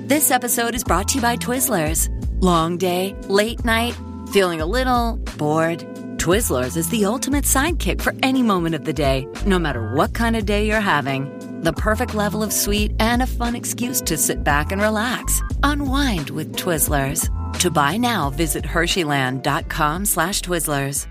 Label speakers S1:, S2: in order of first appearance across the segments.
S1: This episode is brought to you by Twizzlers. Long day, late night, feeling a little bored? Twizzlers is the ultimate sidekick for any moment of the day, no matter what kind of day you're having. The perfect level of sweet and a fun excuse to sit back and relax. Unwind with Twizzlers. To buy now, visit Hersheyland.com/Twizzlers.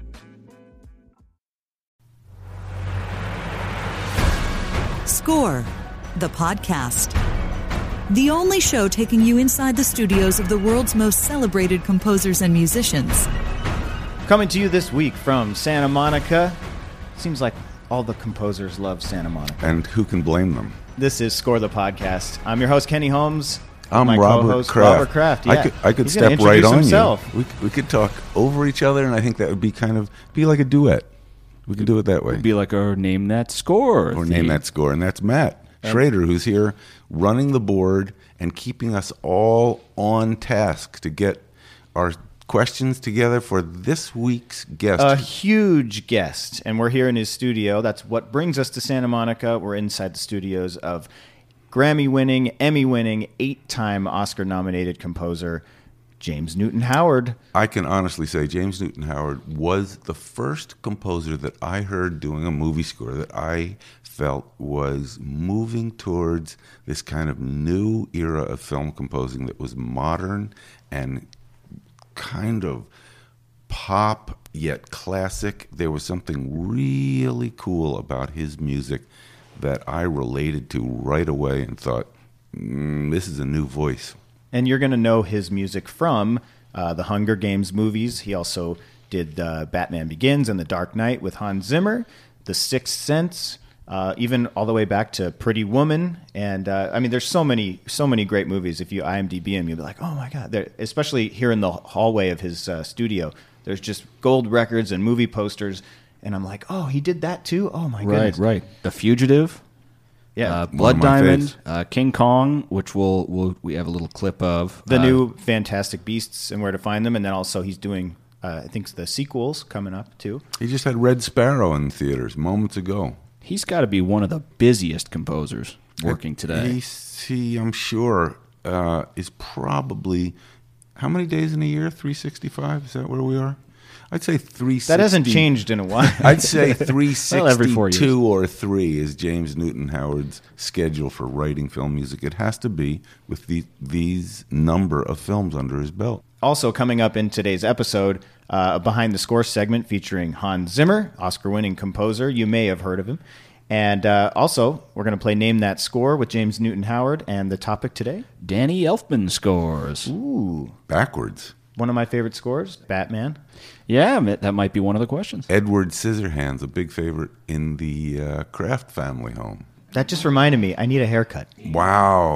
S2: Score, the podcast. The only show taking you inside the studios of the world's most celebrated composers and musicians.
S3: Coming to you this week from Santa Monica. Seems like all the composers love Santa Monica.
S4: And who can blame them?
S3: This is Score the Podcast. I'm your host, Kenny Holmes.
S4: I'm
S3: my
S4: Robert
S3: co-host,
S4: Kraft.
S3: Robert Kraft. Yeah.
S4: I could
S3: He's gonna
S4: step right
S3: introduce
S4: on
S3: himself.
S4: you. We could talk over each other, and I think that would be be like a duet. We could do it that way.
S5: It'd be like our Name That Score.
S4: Or Name That Score. And that's Matt Schrader, who's here running the board and keeping us all on task to get our questions together for this week's guest.
S3: A huge guest, and we're here in his studio. That's what brings us to Santa Monica. We're inside the studios of Grammy-winning, Emmy-winning, 8-time Oscar-nominated composer James Newton Howard.
S4: I can honestly say James Newton Howard was the first composer that I heard doing a movie score that I felt was moving towards this kind of new era of film composing that was modern and kind of pop yet classic. There was something really cool about his music that I related to right away and thought, this is a new voice.
S3: And you're going to know his music from the Hunger Games movies. He also did Batman Begins and The Dark Knight with Hans Zimmer, The Sixth Sense, even all the way back to Pretty Woman. And I mean, there's so many great movies. If you IMDb him, you'll be like, oh my God. Especially here in the hallway of his studio, there's just gold records and movie posters. And I'm like, oh, he did that too? Oh my goodness.
S5: Right. The Fugitive.
S3: Yeah,
S5: Blood Diamond, King Kong, which we have a little clip of.
S3: The new Fantastic Beasts and Where to Find Them. And then also he's doing, I think, the sequels coming up too.
S4: He just had Red Sparrow in theaters moments ago.
S5: He's got to be one of the busiest composers working today.
S4: He, I'm sure, is probably, how many days in a year? 365? Is that where we are? I'd say 360.
S3: That hasn't changed in a while.
S4: I'd say 362
S5: every 4 years.
S4: or 3 is James Newton Howard's schedule for writing film music. It has to be with these number of films under his belt.
S3: Also coming up in today's episode, a Behind the Score segment featuring Hans Zimmer, Oscar-winning composer. You may have heard of him. And also, we're going to play Name That Score with James Newton Howard. And the topic today?
S5: Danny Elfman scores.
S3: Ooh.
S4: Backwards.
S3: One of my favorite scores, Batman.
S5: Yeah, that might be one of the questions.
S4: Edward Scissorhands, a big favorite in the Kraft family home.
S3: That just reminded me, I need a haircut.
S4: Wow.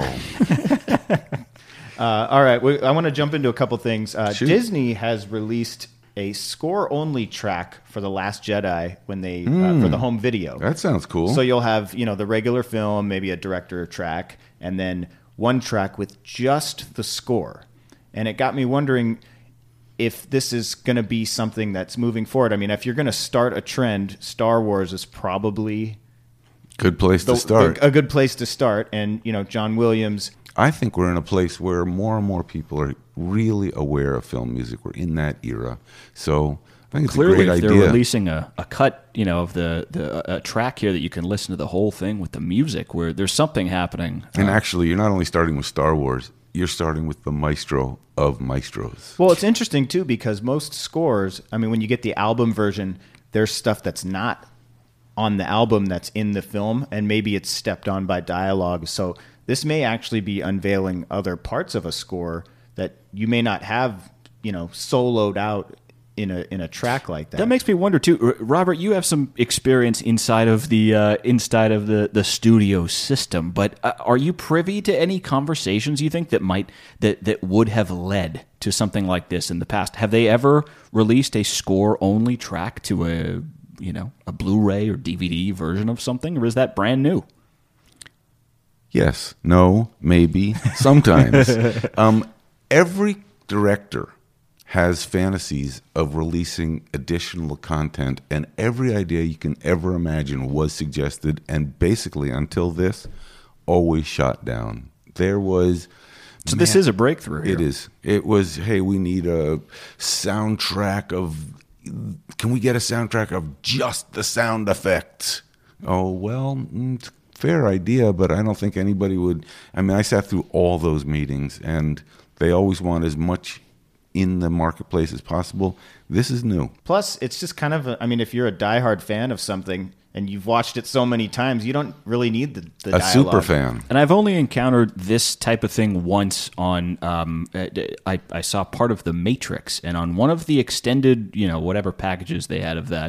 S3: All right, I want to jump into a couple things.
S4: Shoot.
S3: Disney has released a score-only track for The Last Jedi when they for the home video.
S4: That sounds cool.
S3: So you'll have the regular film, maybe a director track, and then one track with just the score. And it got me wondering if this is going to be something that's moving forward. I mean, if you're going to start a trend, Star Wars is probably
S4: good place to start.
S3: A good place to start. And, John Williams.
S4: I think we're in a place where more and more people are really aware of film music. We're in that era. So I think it's
S5: clearly,
S4: a great
S5: if
S4: idea.
S5: they're releasing a cut, of the track here that you can listen to the whole thing with the music, where there's something happening.
S4: And actually, you're not only starting with Star Wars, you're starting with the maestro of maestros.
S3: Well, it's interesting, too, because most scores, I mean, when you get the album version, there's stuff that's not on the album that's in the film, and maybe it's stepped on by dialogue. So this may actually be unveiling other parts of a score that you may not have, soloed out in a track like that.
S5: That makes me wonder too, Robert. You have some experience inside of the studio system, but are you privy to any conversations you think that would have led to something like this in the past? Have they ever released a score only track to a Blu-ray or DVD version of something, or is that brand new?
S4: Yes, no, maybe, sometimes. Every director has fantasies of releasing additional content, and every idea you can ever imagine was suggested, and basically until this, always shot down. There was
S5: So this is a breakthrough here.
S4: It is. It was, hey, we need a soundtrack of, can we get a soundtrack of just the sound effects? Oh, well, it's a fair idea, but I don't think anybody would. I mean, I sat through all those meetings, and they always want as much in the marketplace as possible. This is new.
S3: Plus, it's just kind of, if you're a diehard fan of something and you've watched it so many times, you don't really need the
S4: a
S3: dialogue.
S4: super fan.
S5: And I've only encountered this type of thing once on, I saw part of The Matrix, and on one of the extended, whatever packages they had of that,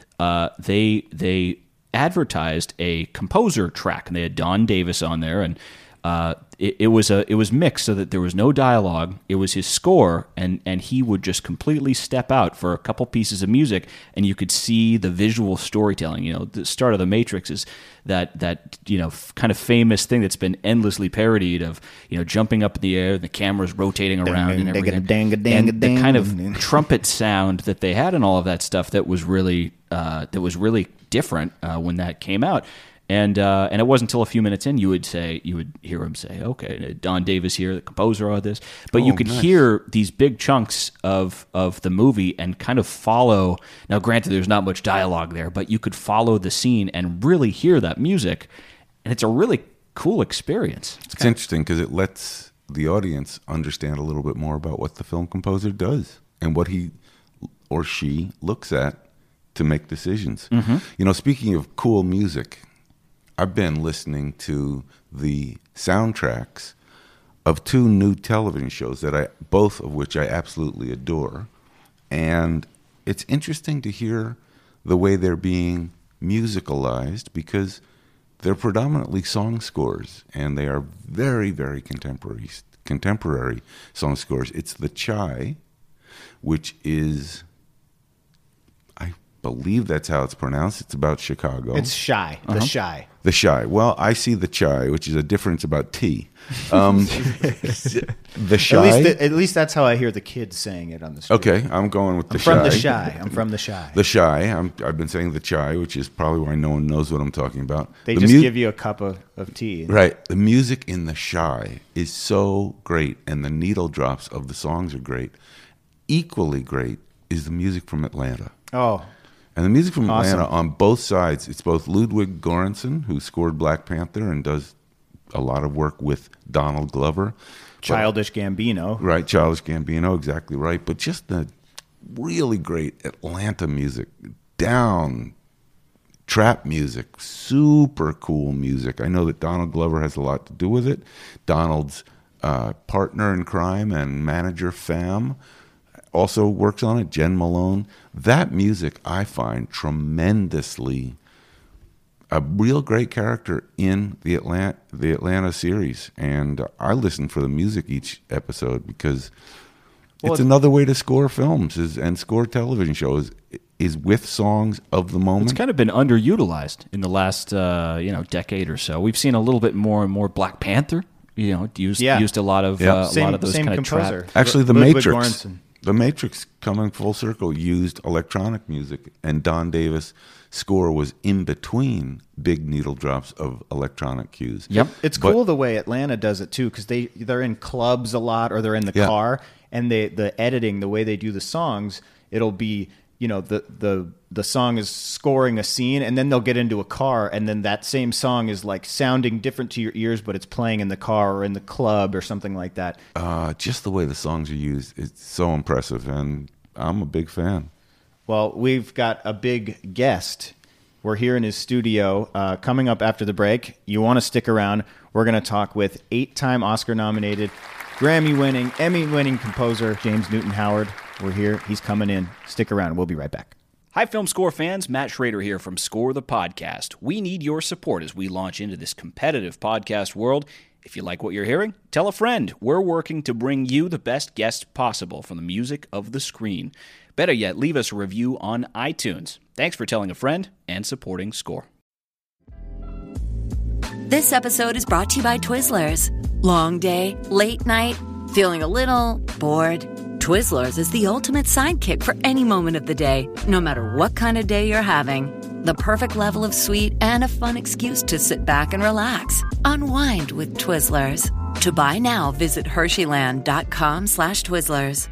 S5: they advertised a composer track, and they had Don Davis on there, and it was mixed so that there was no dialogue. It was his score, and he would just completely step out for a couple pieces of music, and you could see the visual storytelling. The start of The Matrix is that kind of famous thing that's been endlessly parodied of jumping up in the air, the camera's rotating around, and everything. And the kind of trumpet sound that they had and all of that stuff that was really different when that came out. And it wasn't until a few minutes in you would hear him say, okay, Don Davis here, the composer of this. But you could hear these big chunks of the movie and kind of follow. Now, granted, there's not much dialogue there, but you could follow the scene and really hear that music. And it's a really cool experience.
S4: It's interesting because it lets the audience understand a little bit more about what the film composer does and what he or she looks at to make decisions. Mm-hmm. Speaking of cool music, I've been listening to the soundtracks of 2 new television shows both of which I absolutely adore. And it's interesting to hear the way they're being musicalized because they're predominantly song scores, and they are very, very contemporary song scores. It's The Chi, which is, I believe that's how it's pronounced. It's about Chicago.
S3: It's Shy. The Shy.
S4: The Shy. Well, I see The Chi, which is a difference about tea. The Shy.
S3: At least that's how I hear the kids saying it on the street.
S4: Okay, I'm going with The Shy.
S3: I'm from The Shy.
S4: The Shy. I've been saying The Chi, which is probably why no one knows what I'm talking about.
S3: They just give you a cup of tea.
S4: Right. The music in The Shy is so great, and the needle drops of the songs are great. Equally great is the music from Atlanta.
S3: Oh,
S4: and the music from Atlanta on both sides, it's both Ludwig Göransson, who scored Black Panther and does a lot of work with Donald Glover.
S3: Childish Gambino.
S4: Right, Childish Gambino, exactly right. But just the really great Atlanta music, down trap music, super cool music. I know that Donald Glover has a lot to do with it. Donald's partner in crime and manager, Fam, also works on it, Jen Malone. That music I find tremendously a real great character in the Atlanta series, and I listen for the music each episode because it's another way to score films and score television shows is with songs of the moment.
S5: It's kind of been underutilized in the last decade or so. We've seen a little bit more and more Black Panther. Used a lot of those kind of trap.
S4: Actually, The Matrix. The Matrix, coming full circle, used electronic music, and Don Davis' score was in between big needle drops of electronic cues.
S5: Yep.
S3: It's cool the way Atlanta does it, too, because they're in clubs a lot, or they're in the car, and the editing, the way they do the songs, it'll be, the song is scoring a scene, and then they'll get into a car, and then that same song is like sounding different to your ears, but it's playing in the car or in the club or something like that.
S4: Just the way the songs are used, it's so impressive, and I'm a big fan.
S3: Well, we've got a big guest. We're here in his studio. Coming up after the break, you want to stick around. We're going to talk with 8-time Oscar-nominated, Grammy-winning, Emmy-winning composer James Newton Howard. We're here. He's coming in. Stick around. We'll be right back.
S6: Hi, Film Score fans. Matt Schrader here from Score the Podcast. We need your support as we launch into this competitive podcast world. If you like what you're hearing, tell a friend. We're working to bring you the best guests possible from the music of the screen. Better yet, leave us a review on iTunes. Thanks for telling a friend and supporting Score.
S1: This episode is brought to you by Twizzlers. Long day, late night, feeling a little bored? Twizzlers is the ultimate sidekick for any moment of the day, no matter what kind of day you're having. The perfect level of sweet and a fun excuse to sit back and relax. Unwind with Twizzlers. To buy now, visit Hersheyland.com/Twizzlers.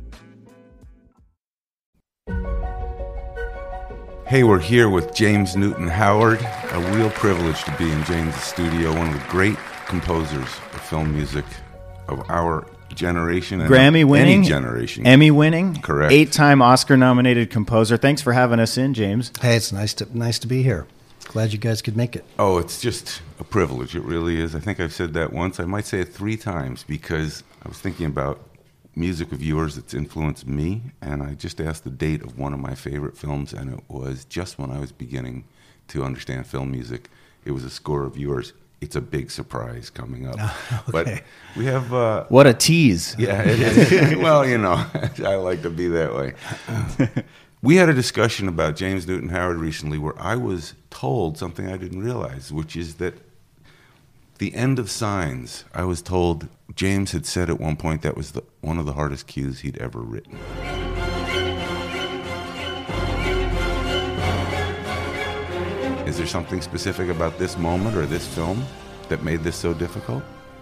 S4: Hey, we're here with James Newton Howard. A real privilege to be in James' studio, one of the great composers of film music of our generation and
S3: Grammy-winning,
S4: any generation.
S3: Emmy-winning,
S4: Correct.
S3: 8-time Oscar-nominated composer. Thanks for having us in, James.
S7: Hey, it's nice to be here. Glad you guys could make it.
S4: Oh, it's just a privilege. It really is. I think I've said that once. I might say it 3 times because I was thinking about music of yours that's influenced me, and I just asked the date of one of my favorite films, and it was just when I was beginning to understand film music. It was a score of yours. It's a big surprise coming up.
S7: Okay.
S4: But we have...
S3: What a tease.
S4: Yeah, it is. Well, you know, I like to be that way. We had a discussion about James Newton Howard recently where I was told something I didn't realize, which is that the end of Signs, I was told James had said at one point that was one of the hardest cues he'd ever written. Is there something specific about this moment or this film that made this so difficult?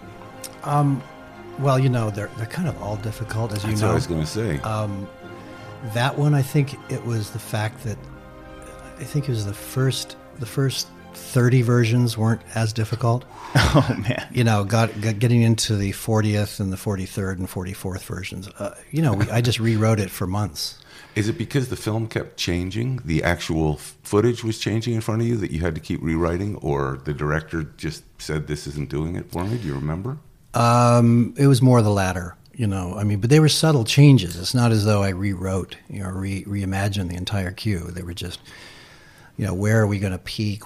S7: Well, you know, they're kind of all difficult, as you
S4: That's
S7: know.
S4: what I was going to say.
S7: That one, I think it was the fact that the first 30 versions weren't as difficult.
S3: Oh, man.
S7: You know, getting into the 40th and the 43rd and 44th versions. I just rewrote it for months.
S4: Is it because the film kept changing, the actual footage was changing in front of you, that you had to keep rewriting, or the director just said, this isn't doing it for me? Do you remember?
S7: It was more the latter, you know. I mean, but they were subtle changes. It's not as though I rewrote, reimagined the entire cue. They were just, where are we going to peak?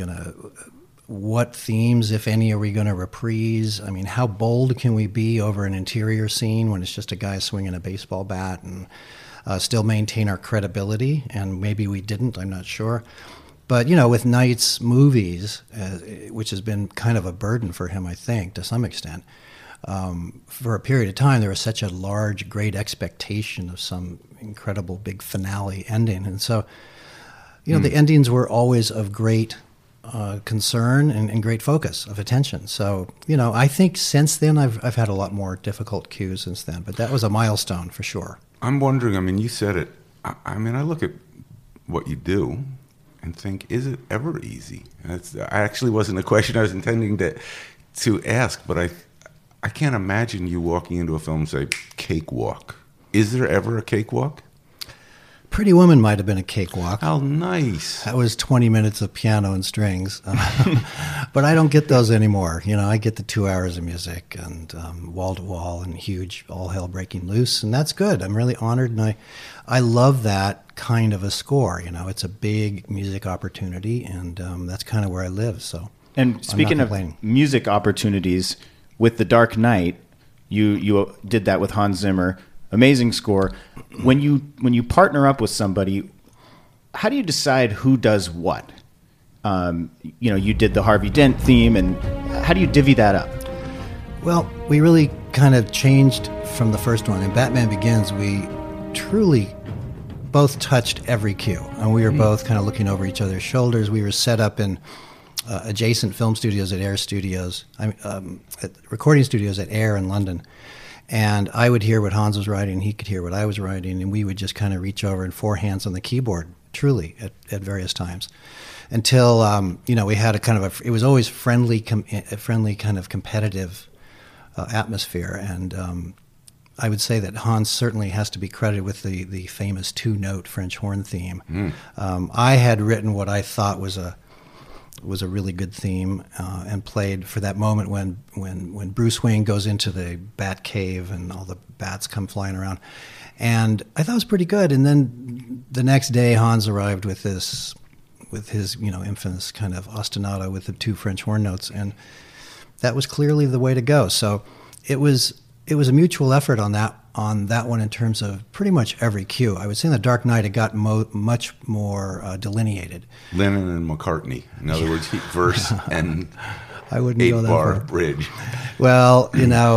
S7: What themes, if any, are we going to reprise? I mean, how bold can we be over an interior scene when it's just a guy swinging a baseball bat and still maintain our credibility? And maybe we didn't, I'm not sure. But, with Knight's movies, which has been kind of a burden for him, I think, to some extent, for a period of time, there was such a large, great expectation of some incredible big finale ending. And so, the endings were always of great concern and great focus of attention. So, I think since then, I've had a lot more difficult cues since then. But that was a milestone for sure.
S4: I'm wondering, I mean, you said it. I look at what you do and think, is it ever easy? I actually wasn't a question I was intending to ask, but I can't imagine you walking into a film and say, cakewalk. Is there ever a cakewalk?
S7: Pretty Woman might have been a cakewalk.
S4: How nice.
S7: That was 20 minutes of piano and strings. But I don't get those anymore. I get the 2 hours of music and wall-to-wall and huge all hell breaking loose, and that's good. I'm really honored, and I love that kind of a score. It's a big music opportunity, and that's kind of where I live. So,
S3: and speaking of music opportunities, with The Dark Knight, you did that with Hans Zimmer. Amazing score. When you partner up with somebody, how do you decide who does what? You did the Harvey Dent theme, and how do you divvy that up?
S7: Well, we really kind of changed from the first one. In Batman Begins, we truly both touched every cue, and we were both kind of looking over each other's shoulders. We were set up in adjacent film studios at Air Studios, at recording studios at Air in London. And I would hear what Hans was writing, he could hear what I was writing, and we would just kind of reach over and four hands on the keyboard, truly, at various times. Until, we had a kind of it was always a friendly kind of competitive atmosphere. And I would say that Hans certainly has to be credited with the famous 2-note French horn theme. I had written what I thought was a really good theme and played for that moment when Bruce Wayne goes into the Bat Cave and all the bats come flying around. And I thought it was pretty good. And then the next day, Hans arrived with his infamous kind of ostinato with the 2 French horn notes, and that was clearly the way to go. So it was a mutual effort on that one in terms of pretty much every cue. I would say in The Dark Knight it got much more delineated.
S4: Lennon and McCartney. In other words, verse and
S7: I wouldn't go that
S4: 8-bar
S7: far.
S4: bridge.
S7: Well,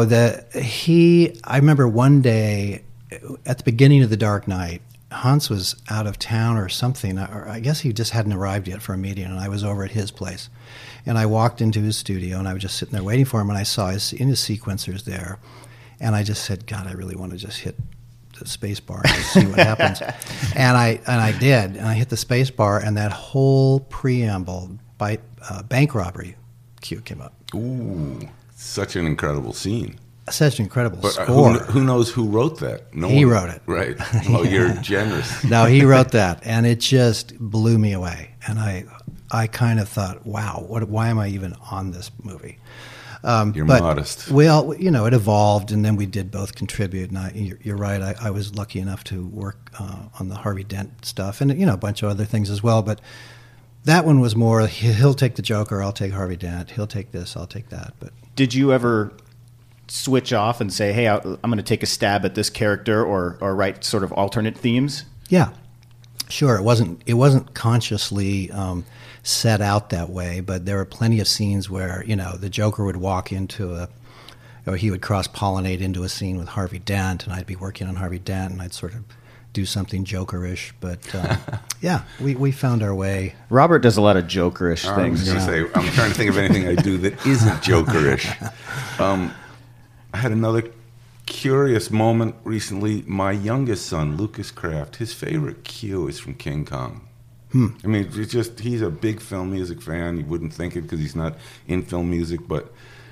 S7: I remember one day at the beginning of The Dark Knight, Hans was out of town or something, or I guess he just hadn't arrived yet for a meeting, and I was over at his place. And I walked into his studio, and I was just sitting there waiting for him, and I saw his sequencers there. And I just said, God, I really want to just hit the space bar and see what happens. And I did. And I hit the space bar, and that whole preamble by bank robbery cue came up.
S4: Ooh, such an incredible scene.
S7: Such an incredible
S4: But
S7: score.
S4: who knows who wrote that? No
S7: He
S4: one.
S7: wrote it.
S4: Right. Oh, you're generous.
S7: No, he wrote that, and it just blew me away. And I kind of thought, wow, why am I even on this movie?
S4: You're
S7: but,
S4: modest.
S7: Well, you know, it evolved, and then we did both contribute. And you're right. I was lucky enough to work on the Harvey Dent stuff, and a bunch of other things as well. But that one was more. He'll take the Joker. I'll take Harvey Dent. He'll take this. I'll take that. But
S3: Did you ever switch off and say, "Hey, I'm going to take a stab at this character," or write sort of alternate themes?
S7: yeah, sure. It wasn't consciously set out that way, but there were plenty of scenes where the Joker would walk into or he would cross-pollinate into a scene with Harvey Dent, and I'd be working on Harvey Dent, and I'd sort of do something Joker-ish. But yeah, we found our way.
S3: Robert does a lot of Joker-ish
S4: I was
S3: things.
S4: going to say, I'm trying to think of anything I do that isn't Joker-ish. I had another curious moment recently. My youngest son, Lucas Kraft, his favorite cue is from King Kong. I mean, he's a big film music fan. You wouldn't think it because he's not in film music, but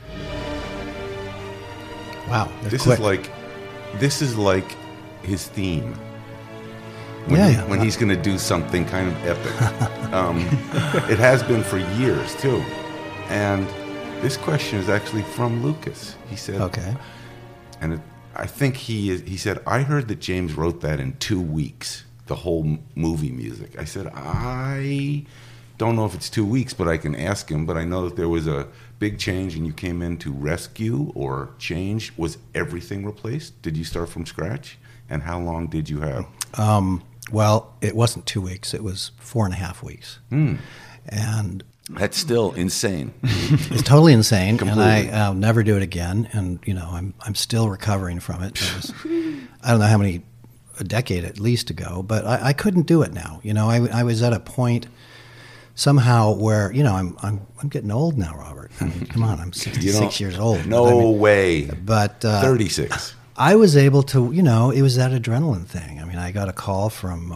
S7: Wow,
S4: this
S7: quick.
S4: is like his theme. When he's going to do something kind of epic. It has been for years too. And this question is actually from Lucas. He said,
S7: Okay.
S4: and I think he said, I heard that James wrote that in 2 weeks, the whole movie music. I said, I don't know if it's 2 weeks, but I can ask him. But I know that there was a big change and you came in to rescue or change. Was everything replaced? Did you start from scratch? And how long did you have?
S7: Well, it wasn't 2 weeks. It was 4.5 weeks. And
S4: That's still insane.
S7: it's totally insane,
S4: Completely.
S7: and I'll never do it again. And I'm still recovering from it. I don't know how many, a decade at least ago, but I couldn't do it now. I was at a point somehow where I'm getting old now, Robert. I mean, come on, I'm 66 years old.
S4: No way.
S7: But
S4: 36.
S7: I was able to, it was that adrenaline thing. I mean, I got a call from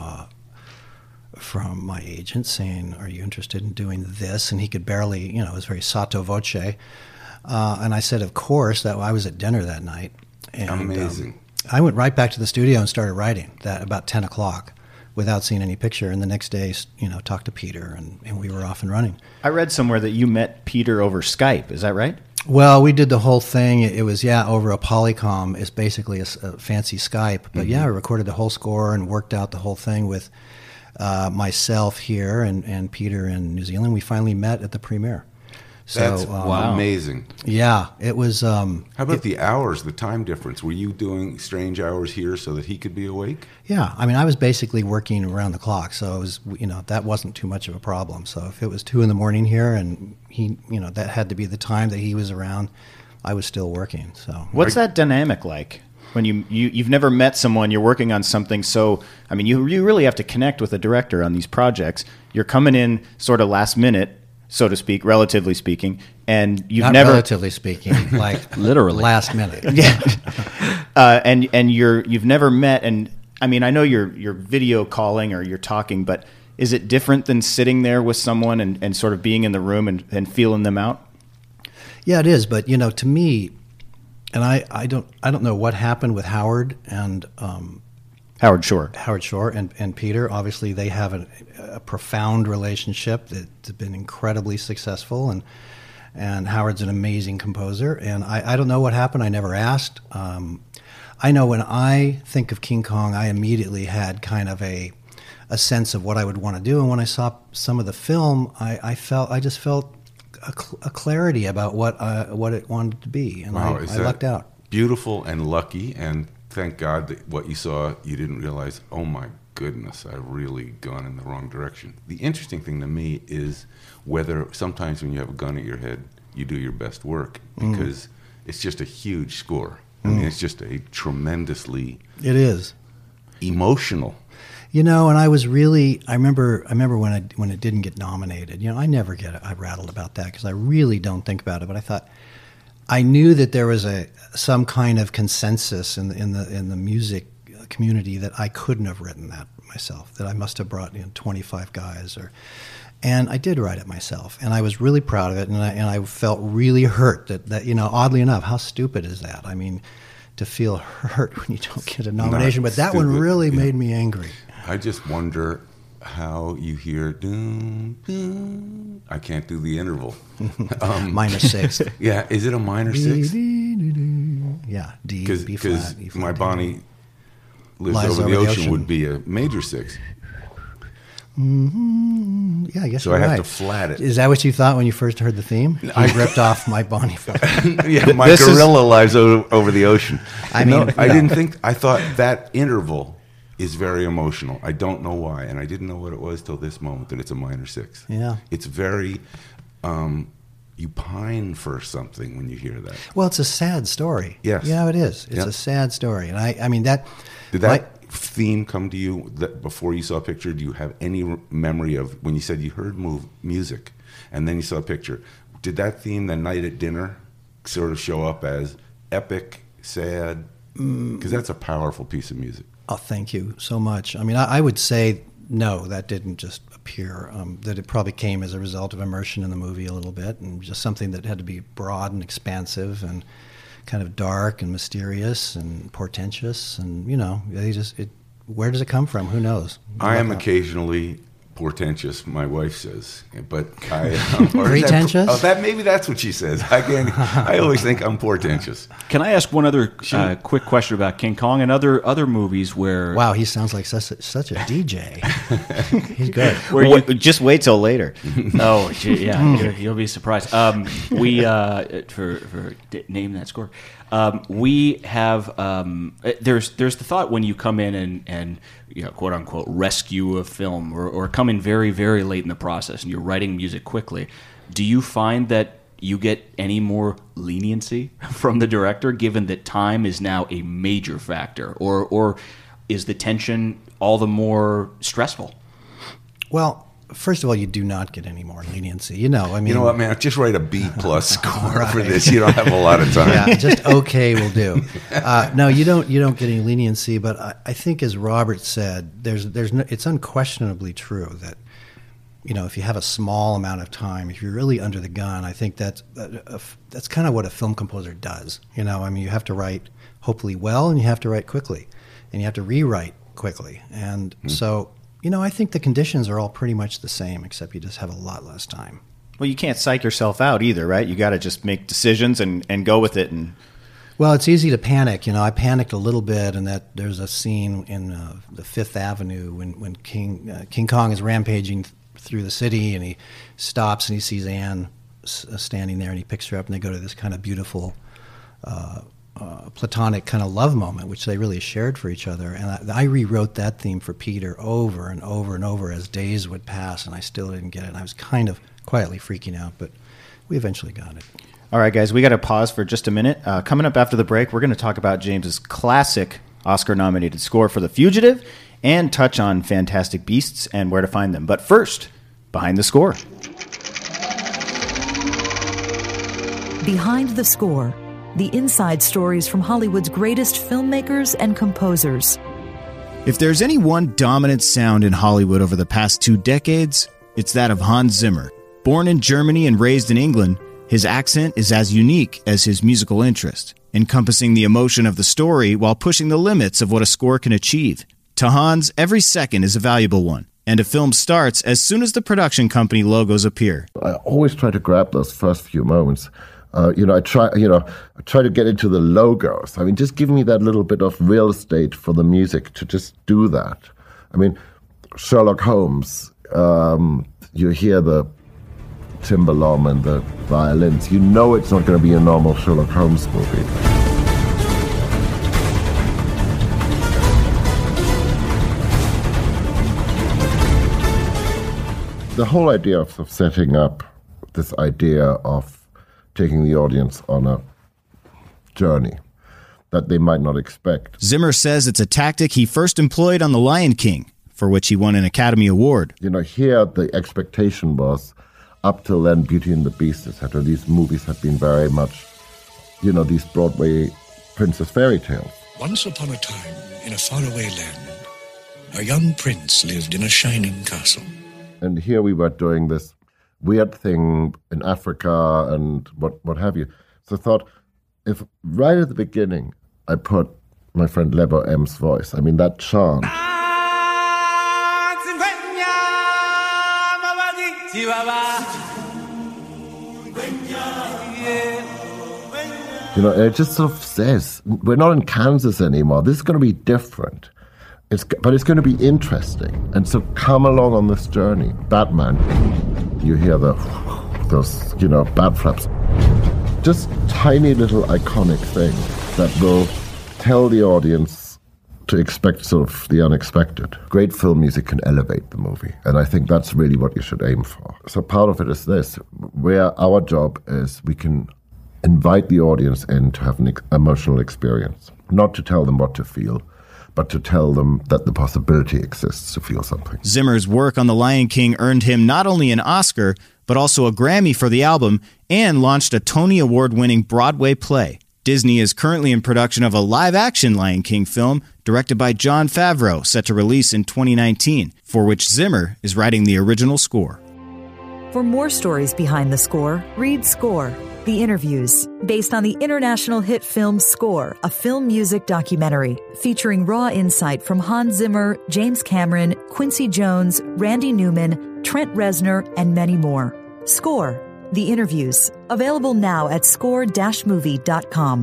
S7: my agent saying, "Are you interested in doing this?" And he could barely, it was very sotto voce. And I said, "Of course." That I was at dinner that night. And,
S4: Amazing.
S7: I went right back to the studio and started writing that about 10 o'clock without seeing any picture. And the next day, talked to Peter, and we were off and running.
S3: I read somewhere that you met Peter over Skype. Is that right?
S7: Well, we did the whole thing. It was, over a Polycom. It's basically a fancy Skype. But, I recorded the whole score and worked out the whole thing with myself here and Peter in New Zealand. We finally met at the premiere. So,
S4: That's amazing.
S7: Yeah, it was...
S4: How about the hours, the time difference? Were you doing strange hours here so that he could be awake?
S7: Yeah, I mean, I was basically working around the clock, so it was, that wasn't too much of a problem. So if it was 2 a.m. here and he, that had to be the time that he was around, I was still working. So
S3: What's that dynamic like? When you've never met someone, you're working on something, so I mean, you really have to connect with a director on these projects. You're coming in sort of last minute, so to speak, relatively speaking, and you've
S7: Not
S3: never
S7: relatively speaking, like
S5: Literally.
S7: last minute.
S3: yeah, and you've never met, and I mean, I know you're video calling or you're talking, but is it different than sitting there with someone and sort of being in the room and feeling them out?
S7: Yeah, it is. But to me, and I don't know what happened with Howard and
S3: Howard Shore.
S7: and Peter. Obviously, they have a profound relationship that's been incredibly successful, and Howard's an amazing composer. And I don't know what happened. I never asked. I know when I think of King Kong, I immediately had kind of a sense of what I would want to do. And when I saw some of the film, I just felt a clarity about what it wanted to be, and
S4: Wow,
S7: I
S4: is that
S7: lucked out.
S4: Beautiful and lucky, and thank God that what you saw, you didn't realize, oh my goodness, I've really gone in the wrong direction. The interesting thing to me is whether sometimes when you have a gun at your head, you do your best work, because it's just a huge score. I mean, it's just a tremendously
S7: It is.
S4: emotional
S7: And I was really, I remember when it didn't get nominated. I never I rattled about that because I really don't think about it. But I thought, I knew that there was some kind of consensus in the music community that I couldn't have written that myself. That I must have brought 25 guys and I did write it myself, and I was really proud of it, and I felt really hurt that oddly enough, how stupid is that? I mean, to feel hurt when you don't get a nomination, but that one really made me angry.
S4: I just wonder how you hear doom, doom. I can't do the interval.
S7: Minor sixth.
S4: Yeah, is it a minor sixth?
S7: Yeah, D, B flat, E flat.
S4: Because my Bonnie lives
S7: Lies
S4: over the ocean would be a major sixth.
S7: Mm-hmm. Yeah, I guess
S4: so.
S7: You're
S4: I have
S7: right.
S4: to flat it.
S7: Is that what you thought when you first heard the theme? I ripped off my Bonnie.
S4: Yeah, my gorilla lives over the ocean.
S7: I mean,
S4: I didn't think. I thought that interval is very emotional. I don't know why, and I didn't know what it was till this moment that it's a minor sixth.
S7: Yeah,
S4: it's very. You pine for something when you hear that.
S7: Well, it's a sad story.
S4: Yes,
S7: it is. It's a sad story, and I mean that.
S4: Did that theme come to you before you saw a picture? Do you have any memory of when you said you heard music and then you saw a picture? Did that theme the night at dinner sort of show up as epic, sad? Because that's a powerful piece of music.
S7: Oh, thank you so much. I mean, I would say no, that didn't just appear. That it probably came as a result of immersion in the movie a little bit, and just something that had to be broad and expansive and kind of dark and mysterious and portentous, and where does it come from? Who knows?
S4: I am occasionally portentous, my wife says, but I
S7: pretentious.
S4: Maybe that's what she says. I always think I'm portentous.
S5: Can I ask one other quick question about King Kong and other movies where?
S7: Wow, he sounds like such a DJ. He's good.
S3: Just wait till later.
S5: Oh, yeah, you'll be surprised. We for name that score. We have there's the thought when you come in and quote unquote rescue a film or come in very, very late in the process and you're writing music quickly. Do you find that you get any more leniency from the director, given that time is now a major factor, or is the tension all the more stressful?
S7: Well, first of all, you do not get any more leniency.
S4: You know what, man? Just write a B+ score for this. You don't have a lot of time.
S7: Yeah, just okay will do. No, you don't get any leniency. But I think, as Robert said, it's unquestionably true that if you have a small amount of time, if you're really under the gun, I think that's kind of what a film composer does. I mean, you have to write hopefully well, and you have to write quickly, and you have to rewrite quickly, and so. I think the conditions are all pretty much the same, except you just have a lot less time.
S3: Well, you can't psych yourself out either, right? You got to just make decisions and go with it.
S7: Well, it's easy to panic. I panicked a little bit, and that there's a scene in the Fifth Avenue when King Kong is rampaging through the city, and he stops and he sees Anne standing there, and he picks her up, and they go to this kind of beautiful platonic kind of love moment, which they really shared for each other. And I rewrote that theme for Peter over and over and over as days would pass, and I still didn't get it. And I was kind of quietly freaking out, but we eventually got it.
S3: All right, guys, we got to pause for just a minute. Coming up after the break, we're going to talk about James's classic Oscar-nominated score for The Fugitive and touch on Fantastic Beasts and where to find them. But first, Behind the Score.
S2: Behind the Score. The inside stories from Hollywood's greatest filmmakers and composers.
S8: If there's any one dominant sound in Hollywood over the past 2 decades, it's that of Hans Zimmer. Born in Germany and raised in England, his accent is as unique as his musical interest, encompassing the emotion of the story while pushing the limits of what a score can achieve. To Hans, every second is a valuable one, and a film starts as soon as the production company logos appear.
S9: I always try to grab those first few moments. I try to get into the logos. I mean, just give me that little bit of real estate for the music to just do that. I mean, Sherlock Holmes, you hear the timbalom and the violins. You know it's not going to be a normal Sherlock Holmes movie. The whole idea of setting up this idea of taking the audience on a journey that they might not expect.
S8: Zimmer says it's a tactic he first employed on The Lion King, for which he won an Academy Award.
S9: You know, here the expectation was, up till then, Beauty and the Beast, etc. These movies had been very much, you know, these Broadway princess fairy tales.
S10: Once upon a time, in a faraway land, a young prince lived in a shining castle.
S9: And here we were doing this weird thing in Africa and what have you. So I thought, if right at the beginning I put my friend Lebo M's voice, I mean, that chant. You know, it just sort of says, we're not in Kansas anymore. This is going to be different. But it's going to be interesting. And so come along on this journey. Batman, you hear those, you know, bat flaps. Just tiny little iconic things that will tell the audience to expect sort of the unexpected. Great film music can elevate the movie. And I think that's really what you should aim for. So part of it is this, where our job is we can invite the audience in to have an emotional experience. Not to tell them what to feel, but to tell them that the possibility exists to feel something.
S8: Zimmer's work on The Lion King earned him not only an Oscar, but also a Grammy for the album, and launched a Tony Award-winning Broadway play. Disney is currently in production of a live-action Lion King film directed by Jon Favreau, set to release in 2019, for which Zimmer is writing the original score.
S2: For more stories behind the score, read Score, The Interviews, based on the international hit film Score, a film music documentary featuring raw insight from Hans Zimmer, James Cameron, Quincy Jones, Randy Newman, Trent Reznor, and many more. Score, The Interviews, available now at score-movie.com.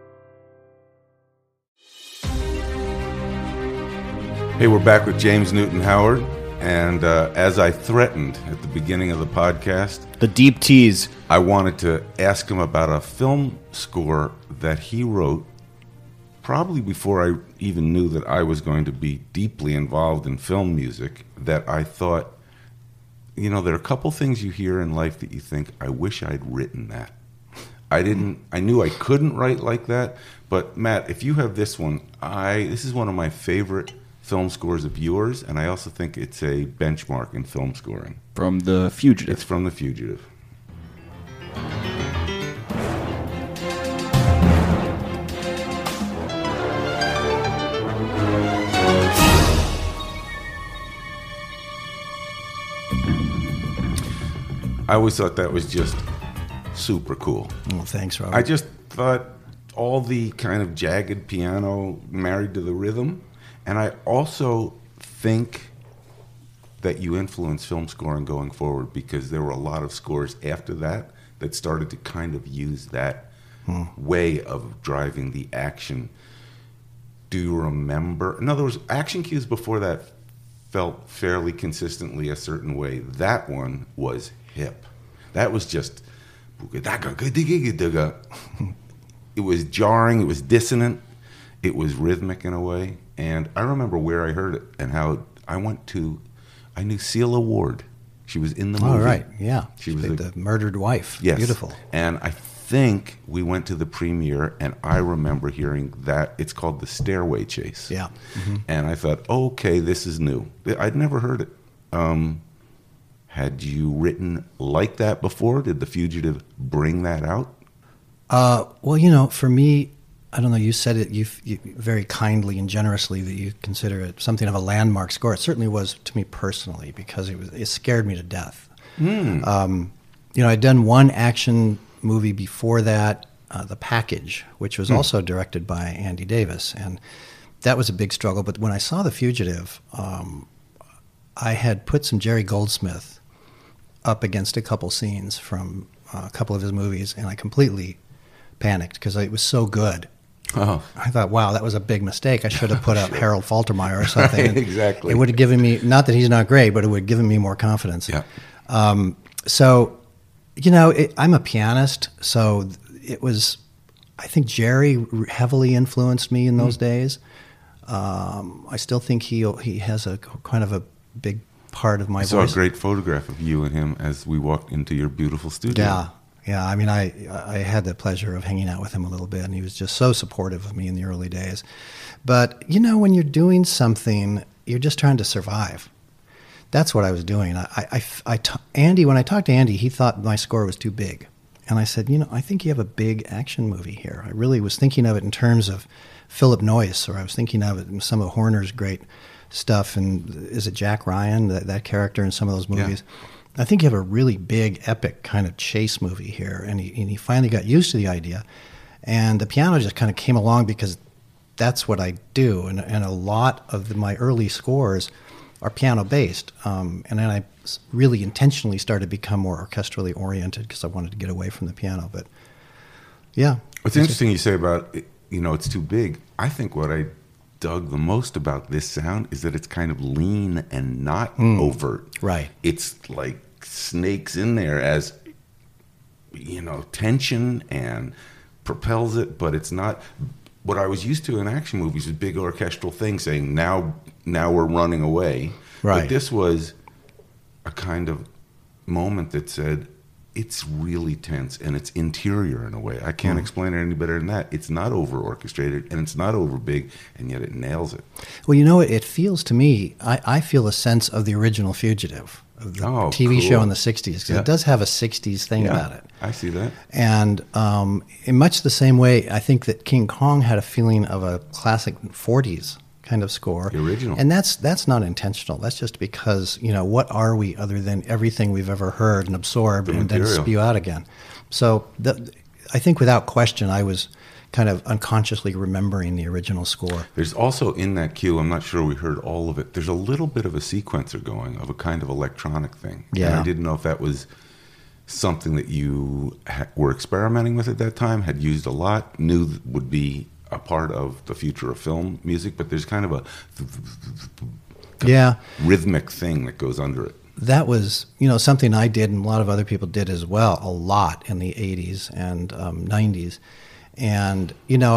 S4: Hey, we're back with James Newton Howard. And as I threatened at the beginning of the podcast,
S3: the deep tease,
S4: I wanted to ask him about a film score that he wrote probably before I even knew that I was going to be deeply involved in film music, that I thought, you know, there are a couple things you hear in life that you think, I wish I'd written that. I knew I couldn't write like that, but Matt, if you have this one, this is one of my favorite film scores of yours, and I also think it's a benchmark in film scoring.
S5: From The Fugitive.
S4: It's from The Fugitive. I always thought that was just super cool.
S7: Oh, thanks, Robert.
S4: I just thought all the kind of jagged piano married to the rhythm. And I also think that you influenced film scoring going forward, because there were a lot of scores after that that started to kind of use that way of driving the action. Do you remember? In other words, action cues before that felt fairly consistently a certain way. That one was hip. That was just... It was jarring, it was dissonant, it was rhythmic in a way. And I remember where I heard it and how I knew Celia Ward. She was in the movie.
S7: Oh, right, yeah.
S9: She was
S7: the murdered wife.
S4: Yes.
S7: Beautiful.
S4: And I think we went to the premiere, and I remember hearing that. It's called The Stairway Chase.
S7: Yeah. Mm-hmm.
S4: And I thought, okay, this is new. I'd never heard it. Had you written like that before? Did The Fugitive bring that out?
S7: Well, you know, for me, I don't know, you said it you very kindly and generously that you consider it something of a landmark score. It certainly was to me personally, because it scared me to death. You know, I'd done one action movie before that, The Package, which was also directed by Andy Davis, and that was a big struggle. But when I saw The Fugitive, I had put some Jerry Goldsmith up against a couple scenes from a couple of his movies, and I completely panicked because it was so good.
S4: Oh.
S7: I thought, wow, that was a big mistake. I should have put up Harold Faltermeyer or something.
S4: Right, exactly.
S7: It would have given me, not that he's not great, but it would have given me more confidence.
S4: Yeah.
S7: So, you know, I'm a pianist, so it was, I think Jerry heavily influenced me in those days. I still think he has a kind of a big part of my voice.
S4: I saw a great photograph of you and him as we walked into your beautiful studio.
S7: Yeah. I mean, I had the pleasure of hanging out with him a little bit, and he was just so supportive of me in the early days. But, you know, when you're doing something you're just trying to survive. That's what I was doing. Andy, when I talked to Andy, he thought my score was too big. And I said, I think you have a big action movie here. I really was thinking of it in terms of Philip Noyce, or I was thinking of it in some of Horner's great stuff. And is it Jack Ryan, that character in some of those movies? Yeah. I think you have a really big, epic kind of chase movie here. And he finally got used to the idea. And the piano just kind of came along because that's what I do. And a lot of my early scores are piano-based. And then I really intentionally started to become more orchestrally oriented because I wanted to get away from the piano. But, yeah.
S4: What's interesting you say about, it's too big. I think what I dug the most about this sound is that it's kind of lean and not overt.
S7: Right.
S4: It's like snakes in there as, tension and propels it, but it's not what I was used to in action movies, is big orchestral things saying, now we're running away.
S7: Right.
S4: But this was a kind of moment that said, it's really tense and it's interior in a way. I can't explain it any better than that. It's not over orchestrated and it's not over big, and yet it nails it.
S7: Well, it feels to me, I feel a sense of the original Fugitive, of the TV show in the 60s, because it does have a 60s thing about it.
S4: I see that.
S7: And in much the same way, I think that King Kong had a feeling of a classic 40s kind of score.
S4: The original.
S7: And that's not intentional. That's just because, what are we other than everything we've ever heard and absorbed and then spew out again? So I think without question, I was kind of unconsciously remembering the original score.
S4: There's also in that cue, I'm not sure we heard all of it, there's a little bit of a sequencer going, of a kind of electronic thing.
S7: Yeah.
S4: And I didn't know if that was something that you were experimenting with at that time, had used a lot, knew would be a part of the future of film music, but there's kind of a rhythmic thing that goes under it.
S7: That was, something I did and a lot of other people did as well, a lot in the 80s and 90s. And,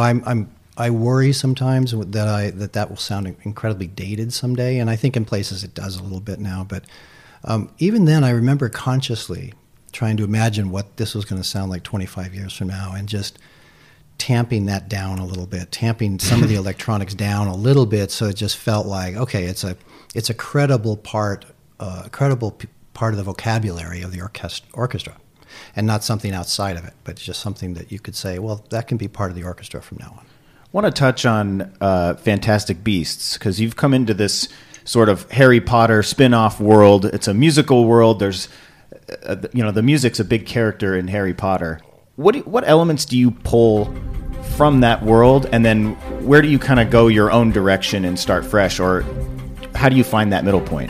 S7: I worry sometimes that will sound incredibly dated someday. And I think in places it does a little bit now. But even then, I remember consciously trying to imagine what this was going to sound like 25 years from now, and just tamping that down a little bit, tamping some of the electronics down a little bit, so it just felt like, okay, it's a credible part of the vocabulary of the orchestra, and not something outside of it, but just something that you could say, well, that can be part of the orchestra from now on.
S3: I want to touch on Fantastic Beasts, because you've come into this sort of Harry Potter spin-off world. It's a musical world. There's, the music's a big character in Harry Potter. What elements do you pull from that world, and then where do you kind of go your own direction and start fresh, or how do you find that middle point?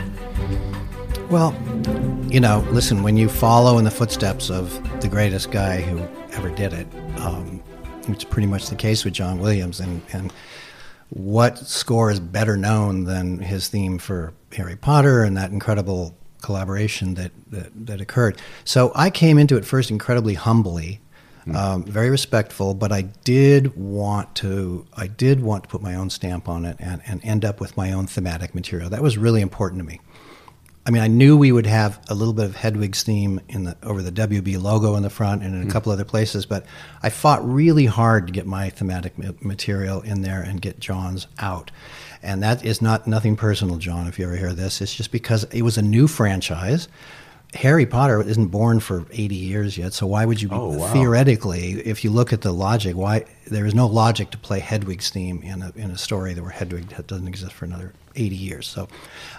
S7: Well, listen, when you follow in the footsteps of the greatest guy who ever did it, it's pretty much the case with John Williams, and what score is better known than his theme for Harry Potter and that incredible collaboration that occurred. So I came into it first incredibly humbly, very respectful, but I did want to put my own stamp on it and end up with my own thematic material. That was really important to me. I mean, I knew we would have a little bit of Hedwig's theme over the WB logo in the front and in a couple other places, but I fought really hard to get my thematic material in there and get John's out. And that is nothing personal, John, if you ever hear this. It's just because it was a new franchise. Harry Potter isn't born for 80 years yet, so why would you theoretically, if you look at the logic, why there is no logic to play Hedwig's theme in a story where Hedwig doesn't exist for another 80 years. So,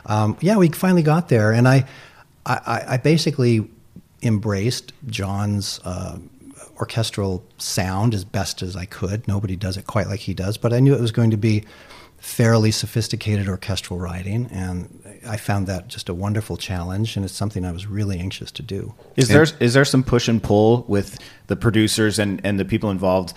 S7: we finally got there, and I basically embraced John's orchestral sound as best as I could. Nobody does it quite like he does, but I knew it was going to be fairly sophisticated orchestral writing, and I found that just a wonderful challenge, and it's something I was really anxious to do.
S3: Is there some push and pull with the producers and the people involved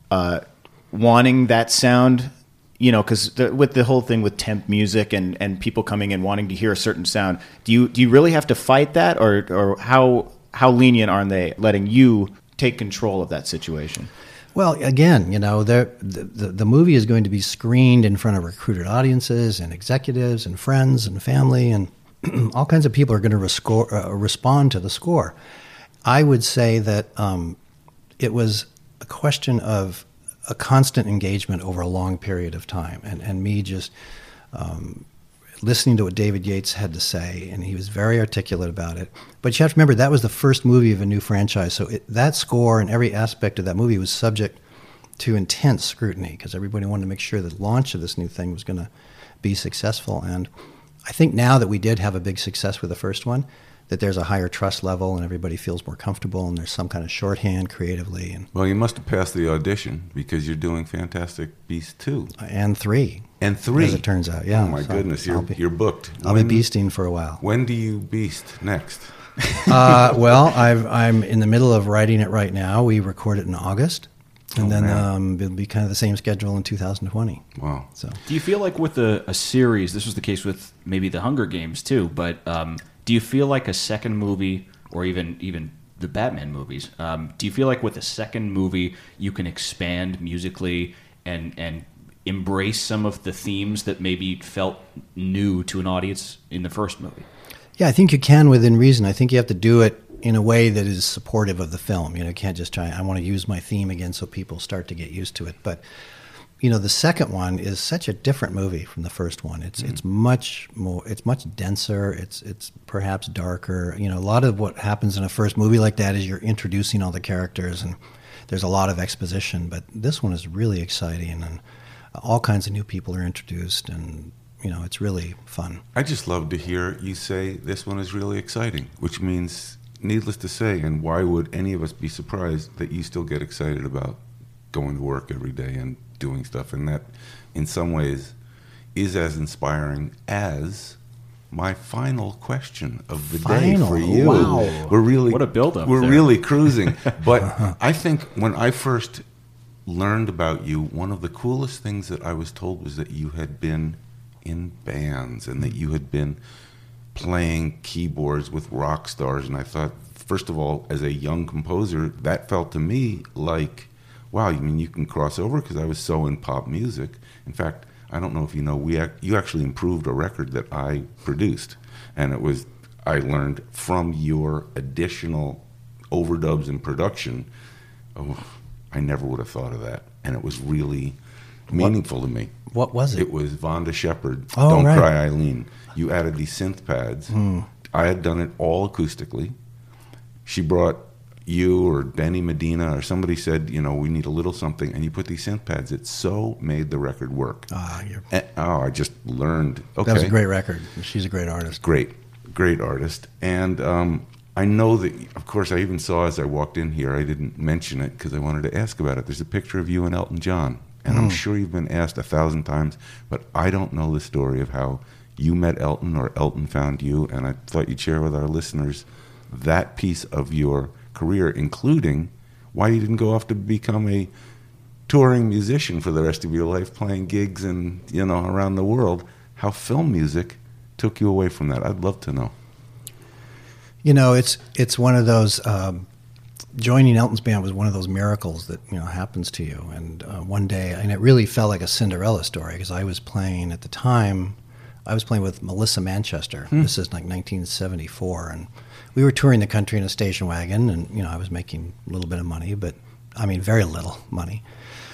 S3: wanting that sound? Because with the whole thing with temp music and people coming in wanting to hear a certain sound, do you really have to fight that, or how lenient are they letting you take control of that situation?
S7: Well, again, the movie is going to be screened in front of recruited audiences and executives and friends and family, and all kinds of people are going to respond to the score. I would say that it was a question of a constant engagement over a long period of time, and me just listening to what David Yates had to say, and he was very articulate about it. But you have to remember, that was the first movie of a new franchise, so that score and every aspect of that movie was subject to intense scrutiny, because everybody wanted to make sure the launch of this new thing was going to be successful. And I think now that we did have a big success with the first one, that there's a higher trust level and everybody feels more comfortable and there's some kind of shorthand creatively. And
S4: Well, you must have passed the audition because you're doing Fantastic Beasts 2.
S7: And 3.
S4: And 3.
S7: As it turns out, yeah.
S4: Oh, my goodness, you're booked.
S7: I'll be beasting for a while.
S4: When do you beast next?
S7: Well, I'm in the middle of writing it right now. We record it in August. And then it'll be kind of the same schedule in 2020.
S4: Wow.
S7: So,
S5: Do you feel like with a series, this was the case with maybe the Hunger Games too, but do you feel like a second movie, or even the Batman movies, do you feel like with a second movie you can expand musically and embrace some of the themes that maybe felt new to an audience in the first movie?
S7: yeah, I think you can within reason. I think you have to do it in a way that is supportive of the film. You can't just try, I want to use my theme again so people start to get used to it. But, the second one is such a different movie from the first one. It's much more, it's much denser, it's perhaps darker. A lot of what happens in a first movie like that is you're introducing all the characters and there's a lot of exposition. But this one is really exciting and all kinds of new people are introduced and it's really fun.
S4: I just love to hear you say this one is really exciting, which means, needless to say, and why would any of us be surprised that you still get excited about going to work every day and doing stuff, and that in some ways is as inspiring as my final question of the day for you.
S7: Wow.
S4: We're really,
S5: what a build-up
S4: We're
S5: there.
S4: really cruising. But I think when I first learned about you, one of the coolest things that I was told was that you had been in bands and that you had been playing keyboards with rock stars. And I thought, first of all, as a young composer, that felt to me like, wow, you mean you can cross over? Because I was so in pop music. In fact, I don't know if you know, you actually improved a record that I produced. And I learned from your additional overdubs and production. Oh, I never would have thought of that. And it was really meaningful to me.
S7: What was it?
S4: It was Vonda Shepard,
S7: Oh,
S4: Don't
S7: right.
S4: Cry Eileen. You added these synth pads. I had done it all acoustically. She brought you or Benny Medina or somebody said, we need a little something, and you put these synth pads. It so made the record work. I just learned. Okay,
S7: That was a great record. She's a great artist.
S4: Great artist. And I know that, of course, I even saw as I walked in here, I didn't mention it because I wanted to ask about it. There's a picture of you and Elton John. And I'm sure you've been asked 1,000 times, but I don't know the story of how you met Elton or Elton found you. And I thought you'd share with our listeners that piece of your career, including why you didn't go off to become a touring musician for the rest of your life, playing gigs and around the world. How film music took you away from that. I'd love to know.
S7: It's one of those. Joining Elton's band was one of those miracles that happens to you. And one day, and it really felt like a Cinderella story because I was playing at the time. I was playing with Melissa Manchester. This is like 1974, and we were touring the country in a station wagon. And I was making a little bit of money, but I mean very little money.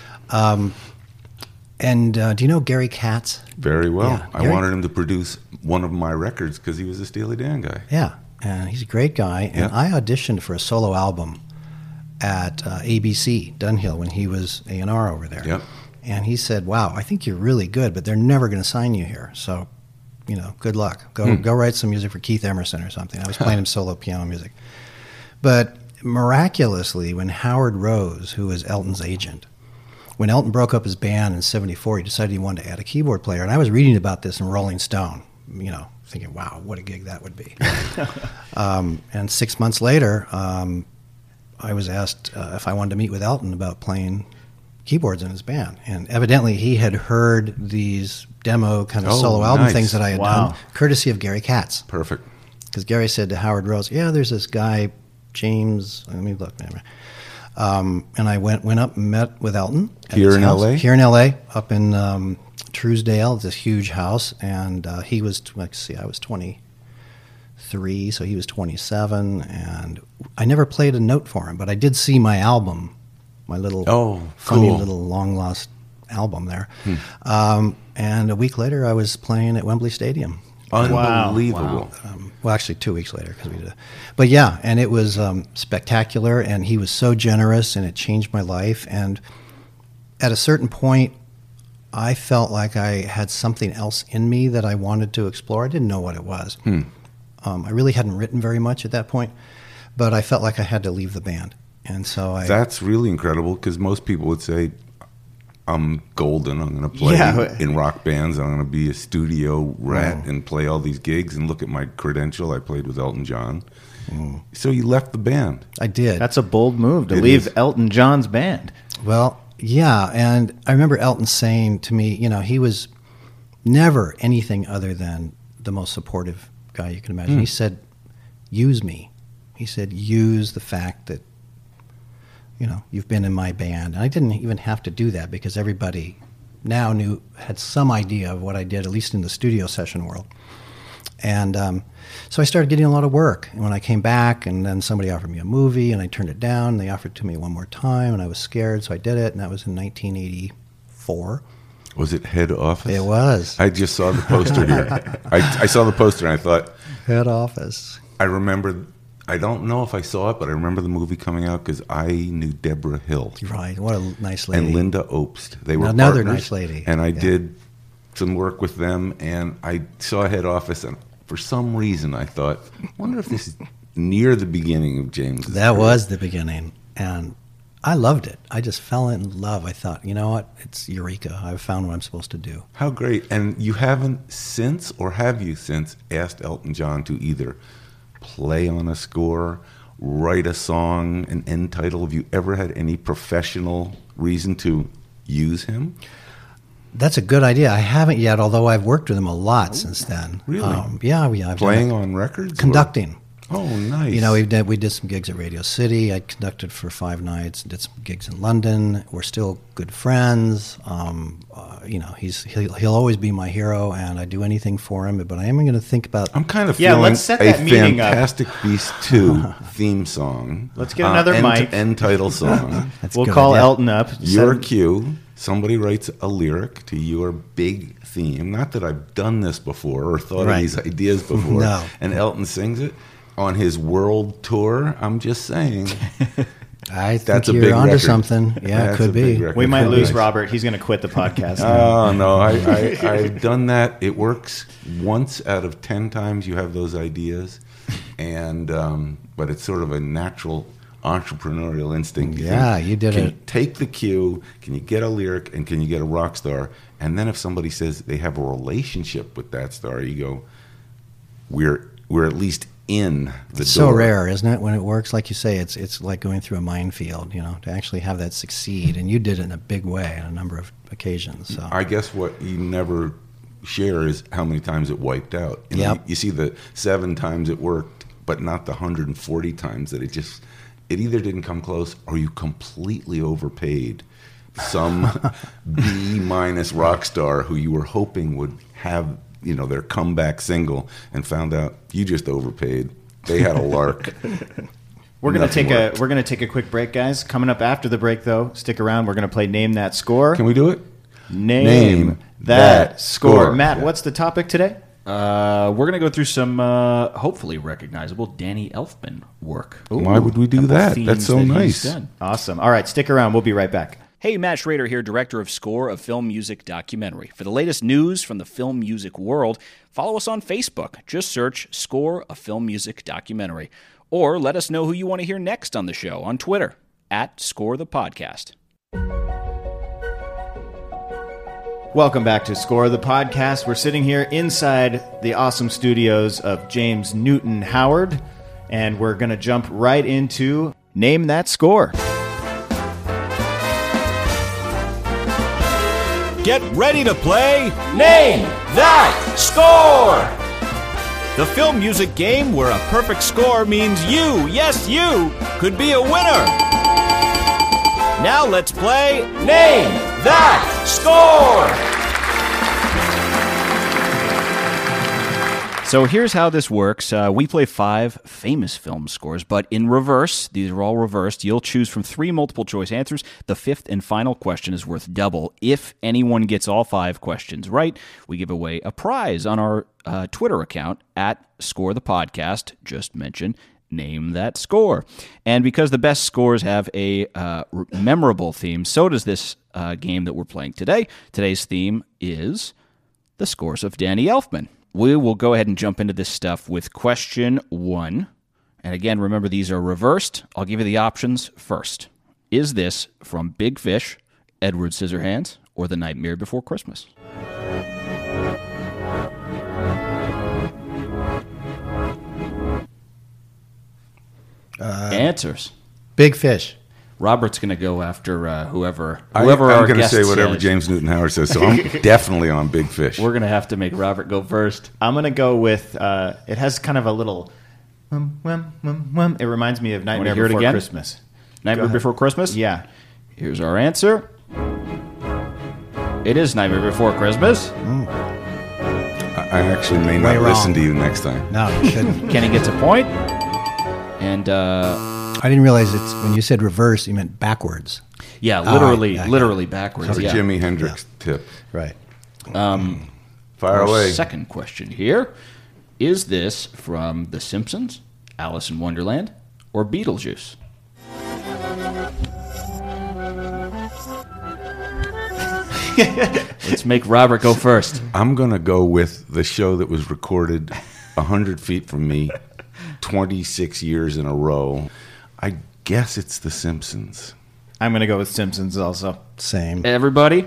S7: And do you know Gary Katz?
S4: Very well.
S7: Yeah,
S4: I wanted him to produce one of my records because he was a Steely Dan guy.
S7: Yeah, and he's a great guy. And I auditioned for a solo album at ABC Dunhill when he was A&R over there.
S4: Yep.
S7: And he said, wow, I think you're really good, but they're never going to sign you here. So, good luck. Go write some music for Keith Emerson or something. I was playing him solo piano music. But miraculously, when Howard Rose, who was Elton's agent, when Elton broke up his band in 74, he decided he wanted to add a keyboard player. And I was reading about this in Rolling Stone, thinking, wow, what a gig that would be. And 6 months later, I was asked if I wanted to meet with Elton about playing keyboards in his band. And evidently he had heard these demo kind of solo album things that I had done, courtesy of Gary Katz.
S4: Perfect.
S7: Because Gary said to Howard Rose, there's this guy, James, let me look. And I went up and met with Elton.
S4: Here in L.A.?
S7: Here in L.A., up in Truesdale, this huge house. And he was, I was 23, so he was 27. And I never played a note for him, but I did see my album, my little funny little long-lost album there. And a week later, I was playing at Wembley Stadium.
S4: Unbelievable.
S7: Well, actually, 2 weeks later, because we did it. But yeah, and it was spectacular, and he was so generous, and it changed my life. And at a certain point, I felt like I had something else in me that I wanted to explore. I didn't know what it was. I really hadn't written very much at that point, but I felt like I had to leave the band. And so
S4: That's really incredible, because most people would say, I'm golden, I'm going to play in rock bands, I'm going to be a studio rat and play all these gigs, and look at my credential, I played with Elton John. So you left the band.
S7: I did.
S3: That's a bold move to leave Elton John's band.
S7: Well, yeah, and I remember Elton saying to me, he was never anything other than the most supportive guy you can imagine. He said, use me. He said, use the fact that, you've been in my band. And I didn't even have to do that, because everybody now had some idea of what I did, at least in the studio session world. And so I started getting a lot of work. And when I came back, and then somebody offered me a movie, and I turned it down. They offered it to me one more time, and I was scared, so I did it. And that was in 1984.
S4: Was it Head Office?
S7: It was.
S4: I just saw the poster here. I saw the poster, and I thought...
S7: Head Office.
S4: I remember... I don't know if I saw it, but I remember the movie coming out because I knew Deborah Hill.
S7: Right, what a nice lady.
S4: And Linda Obst. They were
S7: another
S4: partners,
S7: nice lady.
S4: And I did some work with them, and I saw Head Office, and for some reason I thought, I wonder if this is near the beginning of James'
S7: That
S4: career.
S7: was the beginning, and I loved it. I just fell in love. I thought, you know what, it's Eureka. I've found what I'm supposed to do.
S4: How great. And you haven't since, or have you since, asked Elton John to either play on a score, write a song, an end title? Have you ever had any professional reason to use him?
S7: That's a good idea. I haven't yet, although I've worked with him a lot since then.
S4: Really?
S7: I've
S4: playing on records?
S7: Conducting.
S4: Oh, nice.
S7: We did some gigs at Radio City. I conducted for 5 nights, did some gigs in London. We're still good friends. He'll always be my hero, and I do anything for him. But I am going to think about.
S4: I'm kind of feeling
S3: let's set that
S4: a
S3: meeting
S4: Fantastic Beasts 2 theme song.
S3: Let's get another mic.
S4: End title song.
S3: We'll call Elton up.
S4: Your cue. Somebody writes a lyric to your big theme. Not that I've done this before or thought of these ideas before.
S7: No.
S4: And Elton sings it on his world tour. I'm just saying.
S7: I think you're onto something. Yeah, it could be.
S3: We might lose Robert. He's going to quit the podcast now.
S4: Oh, no. I've done that. It works once out of 10 times you have those ideas. And but it's sort of a natural entrepreneurial instinct.
S7: You did
S4: it.
S7: it.
S4: Take the cue. Can you get a lyric? And can you get a rock star? And then if somebody says they have a relationship with that star, you go, we're at least in the door.
S7: So rare, isn't it? When it works, like you say, it's like going through a minefield. To actually have that succeed, and you did it in a big way on a number of occasions. So
S4: I guess what you never share is how many times it wiped out. You see the 7 times it worked, but not the 140 times that it either didn't come close, or you completely overpaid some B- rock star who you were hoping would have their comeback single, and found out you just overpaid. They had a lark.
S3: We're gonna take a quick break, guys. Coming up after the break, though, stick around. We're gonna play Name That Score.
S4: Can we do it?
S3: Name that score. Matt, what's the topic today?
S5: We're going to go through some hopefully recognizable Danny Elfman work.
S4: Why would we do that? That's so nice.
S3: Awesome. All right, stick around. We'll be right back.
S6: Hey, Matt Schrader here, director of Score, a film music documentary. For the latest news from the film music world, follow us on Facebook. Just search Score, a film music documentary. Or let us know who you want to hear next on the show on Twitter, @ScoreThePodcast.
S3: Welcome back to Score the Podcast. We're sitting here inside the awesome studios of James Newton Howard, and we're going to jump right into Name That Score.
S11: Get ready to play Name That Score! The film music game where a perfect score means you, yes you, could be a winner. Now let's play Name That Score!
S6: So here's how this works. We play 5 famous film scores, but in reverse. These are all reversed. You'll choose from 3 multiple-choice answers. The 5th and final question is worth double. If anyone gets all 5 questions right, we give away a prize on our Twitter account at Score the Podcast. Just mention Name That Score. And because the best scores have a memorable theme, so does this game that we're playing today. Today's theme is the scores of Danny Elfman. We will go ahead and jump into this stuff with question 1. And again, remember, these are reversed. I'll give you the options first. Is this from Big Fish, Edward Scissorhands, or The Nightmare Before Christmas? Answers.
S7: Big Fish.
S6: Robert's going to go after whoever
S4: I'm
S6: our
S4: going to
S6: guest
S4: say whatever
S6: says.
S4: James Newton Howard says, so I'm definitely on Big Fish.
S6: We're going to have to make Robert go first.
S3: I'm going to go with, it has kind of a little, it reminds me of Nightmare
S6: hear it
S3: Before
S6: again?
S3: Christmas.
S6: Nightmare Before Christmas?
S3: Yeah.
S6: Here's our answer. It is Nightmare Before Christmas.
S4: I actually may not listen to you next time.
S7: No, you shouldn't.
S6: Kenny gets a point. And
S7: I didn't realize it's when you said reverse, you meant backwards.
S6: yeah, literally backwards.
S4: Or
S6: Yeah.
S4: Jimi Hendrix tip.
S7: Right.
S4: Fire
S6: Our
S4: away.
S6: second question here. Is this from The Simpsons, Alice in Wonderland, or Beetlejuice? Let's make Robert go first.
S4: I'm going to go with the show that was recorded 100 feet from me 26 years in a row. I guess it's The Simpsons.
S3: I'm going to go with Simpsons also.
S7: Same.
S6: Everybody?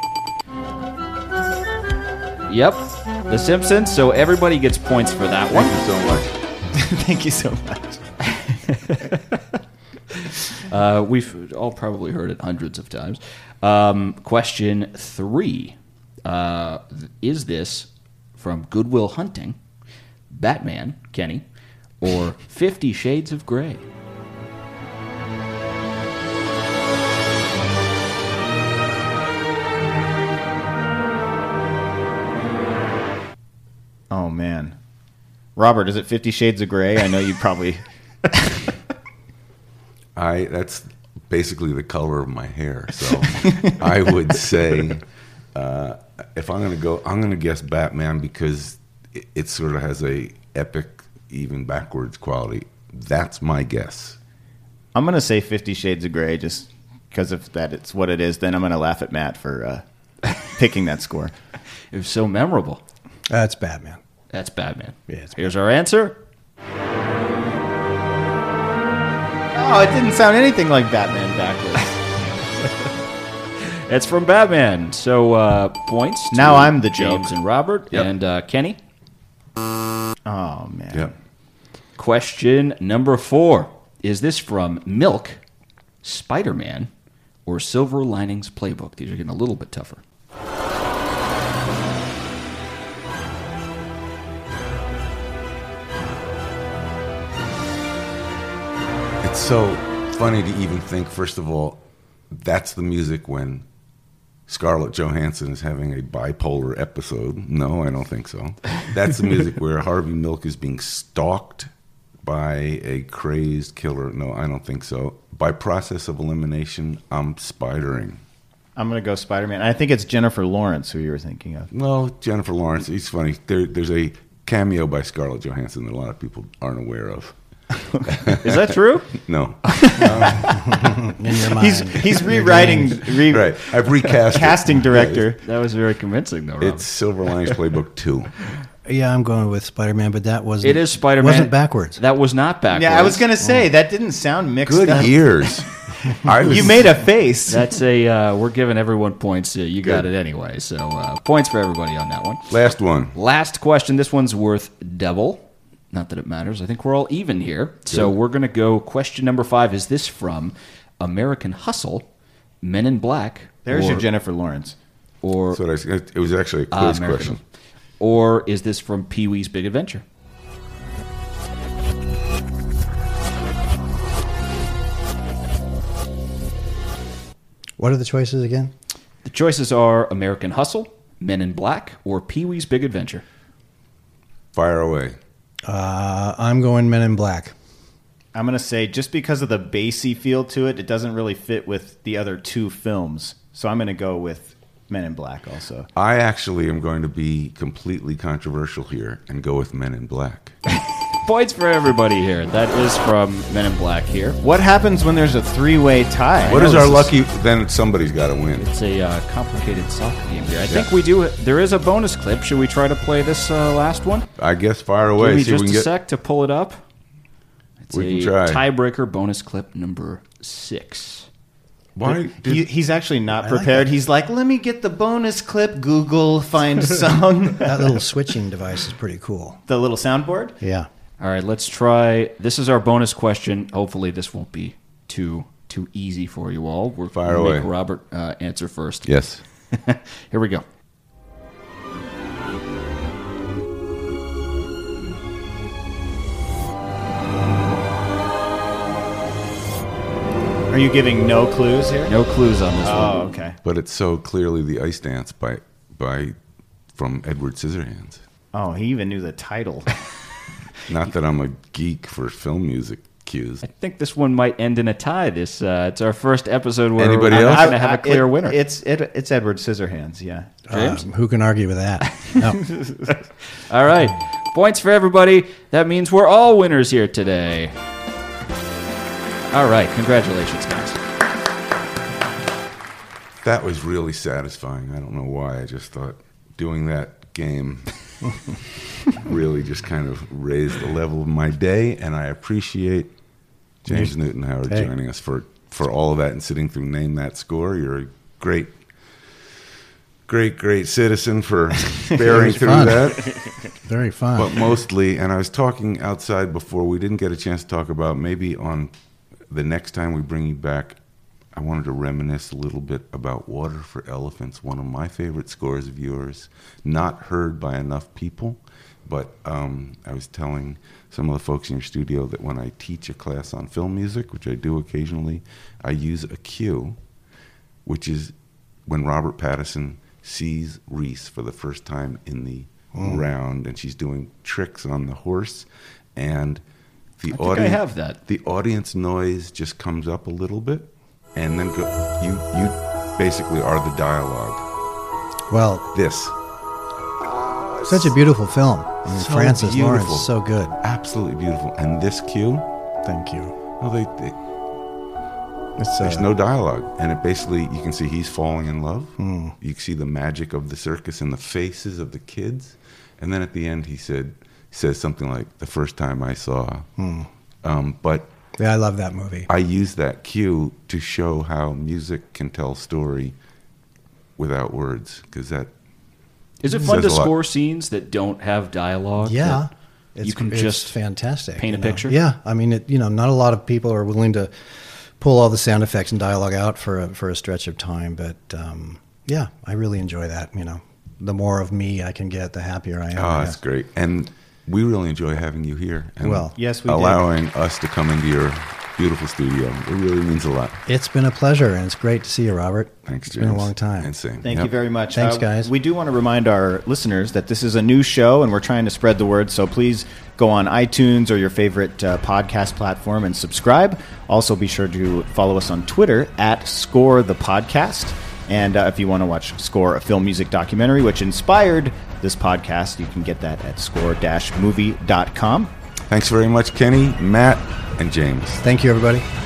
S6: Yep, The Simpsons. So everybody gets points for that one.
S4: Thank you so much.
S3: Thank you so much.
S6: We've all probably heard it hundreds of times. Question 3. Is this from Good Will Hunting, Batman, Kenny, or 50 Shades of Grey?
S3: Oh, man. Robert, is it 50 Shades of Grey? I know you probably...
S4: That's basically the color of my hair. So I would say if I'm going to go, I'm going to guess Batman because it sort of has a epic, even backwards quality. That's my guess.
S3: I'm going to say 50 Shades of Grey just because if that it's what it is. Then I'm going to laugh at Matt for picking that score.
S6: It was so memorable.
S7: That's Batman.
S6: That's Batman.
S7: Yeah,
S6: Here's our answer.
S3: Oh, it didn't sound anything like Batman backwards.
S6: It's from Batman. So points to
S3: Now I'm the
S6: James
S3: joke.
S6: and Robert.
S4: Yep.
S6: And Kenny.
S3: Oh, man.
S4: Yep.
S6: Question number 4. Is this from Milk, Spider-Man, or Silver Linings Playbook? These are getting a little bit tougher.
S4: It's so funny to even think, first of all, that's the music when Scarlett Johansson is having a bipolar episode. No, I don't think so. That's the music where Harvey Milk is being stalked by a crazed killer. No, I don't think so. By process of elimination, I'm spidering.
S3: I'm going to go Spider-Man. I think it's Jennifer Lawrence who you were thinking of.
S4: No, Jennifer Lawrence. It's funny. There's a cameo by Scarlett Johansson that a lot of people aren't aware of.
S6: Is that true?
S4: No.
S7: In your mind.
S3: He's rewriting.
S4: Right. I've recast
S3: Casting director.
S6: That was very convincing, though, Rob.
S4: It's Silver Linings Playbook 2.
S7: Yeah, I'm going with Spider-Man, but that wasn't.
S6: It is Spider-Man.
S7: Wasn't backwards.
S6: That was not backwards.
S3: Yeah, I was going to say, that didn't sound mixed
S4: Good
S3: up.
S4: years.
S3: You made a face.
S6: That's we're giving everyone points. You got it anyway. So points for everybody on that one.
S4: Last one.
S6: Last question. This one's worth double. Not that it matters. I think we're all even here. So we're going to go question number 5. Is this from American Hustle, Men in Black?
S3: There's your Jennifer Lawrence.
S6: Or
S4: So it was actually a quiz
S6: American
S4: question.
S6: Hustle. Or is this from Pee-wee's Big Adventure?
S7: What are the choices again?
S6: The choices are American Hustle, Men in Black, or Pee-wee's Big Adventure.
S4: Fire away.
S7: I'm going Men in Black.
S3: I'm going to say just because of the bassy feel to it, it doesn't really fit with the other two films. So I'm going to go with Men in Black also.
S4: I actually am going to be completely controversial here and go with Men in Black.
S5: Points for everybody here. That is from Men in Black here.
S3: What happens when there's a three-way tie?
S4: What is our lucky? Then somebody's got to win.
S5: It's a complicated soccer game here. I think we do. There is a bonus clip. Should we try to play this last one?
S4: I guess fire away.
S5: Give me
S4: See if
S5: just
S4: we
S5: a
S4: can get.
S5: sec to pull it up. It's
S4: We can try.
S5: Tiebreaker bonus clip number 6.
S4: Why?
S3: He's actually not prepared. He's like, let me get the bonus clip, Google, find song.
S7: That little switching device is pretty cool.
S3: The little soundboard?
S7: Yeah.
S5: All right, let's try. This is our bonus question. Hopefully, this won't be too easy for you all. We're
S4: Fire
S5: gonna
S4: away.
S5: Make Robert answer first.
S4: Yes.
S5: Here we go.
S3: Are you giving no clues here?
S5: No clues on this one.
S3: Oh, okay.
S4: But it's so clearly the Ice Dance from Edward Scissorhands.
S3: Oh, he even knew the title.
S4: Not that I'm a geek for film music cues.
S5: I think this one might end in a tie. It's our first episode where
S4: Anybody
S5: we're
S4: else?
S5: not going to have a clear winner.
S3: It's Edward Scissorhands, yeah.
S5: James?
S7: Who can argue with that? No.
S5: All right. Points for everybody. That means we're all winners here today. All right. Congratulations, guys.
S4: That was really satisfying. I don't know why. I just thought doing that game really just kind of raised the level of my day, and I appreciate James Newton Howard joining us for all of that and sitting through Name That Score. You're a great citizen for bearing through
S7: fun.
S4: that.
S7: Very fun.
S4: But mostly, and I was talking outside before, we didn't get a chance to talk about maybe on the next time we bring you back, I wanted to reminisce a little bit about Water for Elephants, one of my favorite scores of yours, not heard by enough people. But I was telling some of the folks in your studio that when I teach a class on film music, which I do occasionally, I use a cue, which is when Robert Pattinson sees Reese for the first time in the round, and she's doing tricks on the horse, and the
S5: I think I have that.
S4: The audience noise just comes up a little bit, and then you basically are the dialogue.
S7: Well,
S4: this.
S7: Such a beautiful film. I mean,
S4: So
S7: Francis
S4: beautiful.
S7: Lawrence, so good.
S4: Absolutely beautiful. And this cue,
S7: Thank you.
S4: well, there's no dialogue. And it basically, you can see he's falling in love. You can see the magic of the circus in the faces of the kids. And then at the end, he says something like, the first time I saw. But
S7: Yeah, I love that movie.
S4: I use that cue to show how music can tell story without words, because that
S5: Is it fun to
S4: says a lot.
S5: score scenes that don't have dialogue?
S7: Yeah.
S5: You can
S7: it's
S5: just
S7: fantastic.
S5: paint a
S7: you know?
S5: picture?
S7: Yeah. I mean, not a lot of people are willing to pull all the sound effects and dialogue out for a stretch of time. But, yeah, I really enjoy that. The more of me I can get, the happier I am.
S4: Oh, that's great. And we really enjoy having you here. And
S7: Well,
S3: yes, we did.
S4: allowing us to come into your beautiful studio. It really means a lot.
S7: It's been a pleasure, and it's great to see you, Robert.
S4: Thanks, James.
S7: It's been a long time.
S4: And same.
S3: Thank
S4: Yep.
S3: you very much.
S7: Thanks, guys.
S3: We do want to remind our listeners that this is a new show, and we're trying to spread the word. So please go on iTunes or your favorite podcast platform and subscribe. Also, be sure to follow us on Twitter at Score the Podcast. And if you want to watch Score, a film music documentary which inspired this podcast, you can get that at score-movie.com.
S4: Thanks very much, Kenny, Matt, and James.
S7: Thank you, everybody.